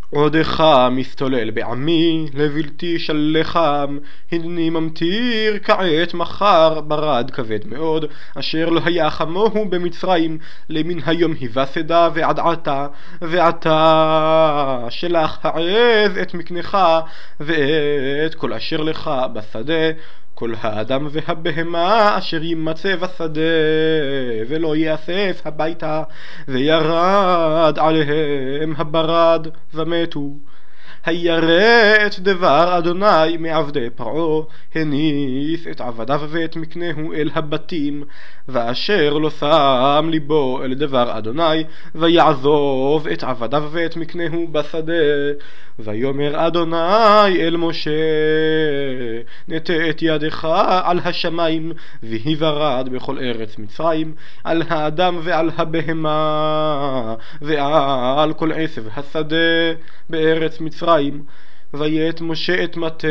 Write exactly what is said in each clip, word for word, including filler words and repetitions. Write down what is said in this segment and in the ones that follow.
עודך מסתולל בעמי, לבלתי שלחם, הנני ממטיר כעת מחר, ברד כבד מאוד, אשר לא היה חמוהו במצרים, למן היום היווה שדה ועד עתה, ועתה שלח העז את מקנך, ואת כל אשר לך בשדה, כל האדם והבהמה אשר יימצא בשדה, ולא יאסף הביתה, וירד עליהם הברד ומתו. הירא את דבר אדוני מעבדי פרעה, הניס את עבדיו ואת מקנהו אל הבתים, ואשר לא שם ליבו אל דבר אדוני, ויעזוב את עבדיו ואת מקנהו בשדה. ויאמר אדוני אל משה, נטה את ידך על השמיים, ויהי ברד בכל ארץ מצרים, על האדם ועל הבהמה, ועל כל עשב השדה בארץ מצרים. ויית משה את מטהו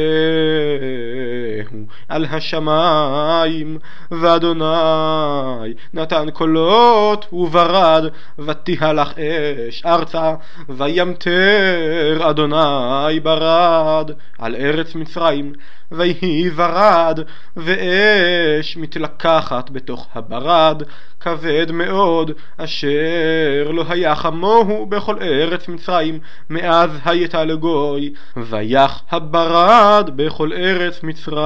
על השמיים, ואדוני נתן קולות וברד, ותהלך אש ארצה, וימטר אדוני ברד על ארץ מצרים. ויהי ברד, ואש מתלקחת בתוך הברד, כבד מאוד, אשר לא היה חמוהו בכל ארץ מצרים, מאז הייתה לגוי. ויח הברד בכל ארץ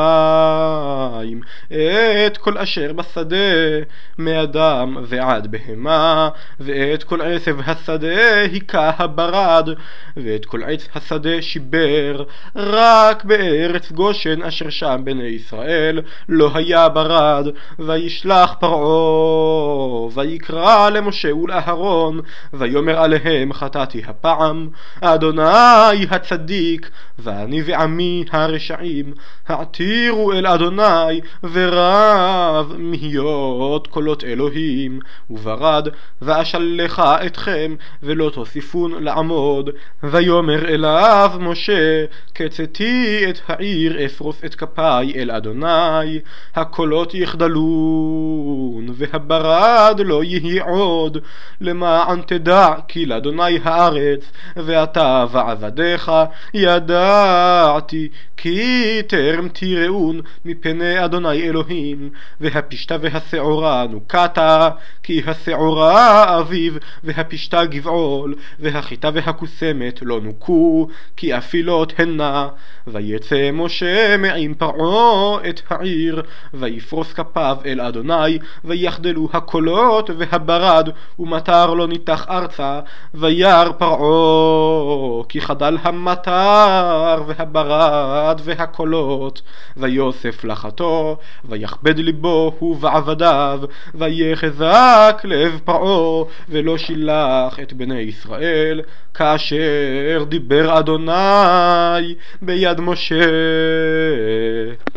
מצרים את כל אשר בשדה, מאדם ועד בהמה, ואת כל עשב השדה היכה הברד, ואת כל עץ השדה שיבר, רק בארץ גושן אשר שם בני ישראל לא היה ברד. וישלח פרעה ויקרא למשה ולאהרון, ויאמר עליהם, חטאתי הפעם, אדוני הצדיק, ואני ועמי הרשעים, העתירו אל אדוני, ורב מהיות קולות אלוהים, וברד ואשלחה אתכם, ולא תוסיפון לעמוד. ויאמר אליו משה, קצתי את העיר, אפרוס את כפיי אל אדוני, הקולות יחדלון, והברד לא יהיה עוד, למען תדע כי לאדוני הארץ, ואתה ועבדיך ידעתי כי טרם תיראון מפני אדוני אלוהים. והפשתה והשעורה נוקתה, כי השעורה אביב, והפשתה גבעול, והחיטה והקוסמת לא נוקו, כי אפילות הנה. ויצא משה מעם פרעה את העיר, ויפרוס כפיו אל אדוני, ויחדלו הקולות והברד, ומטר לא ניתח ארצה. וירא פרעה כי חדל המטר והברד והקולות, ויוסף לחתו, ויכבד ליבו הוא ועבדיו, ויחזק לב פרעה, ולא שילח את בני ישראל, כאשר דיבר אדוני ביד משה.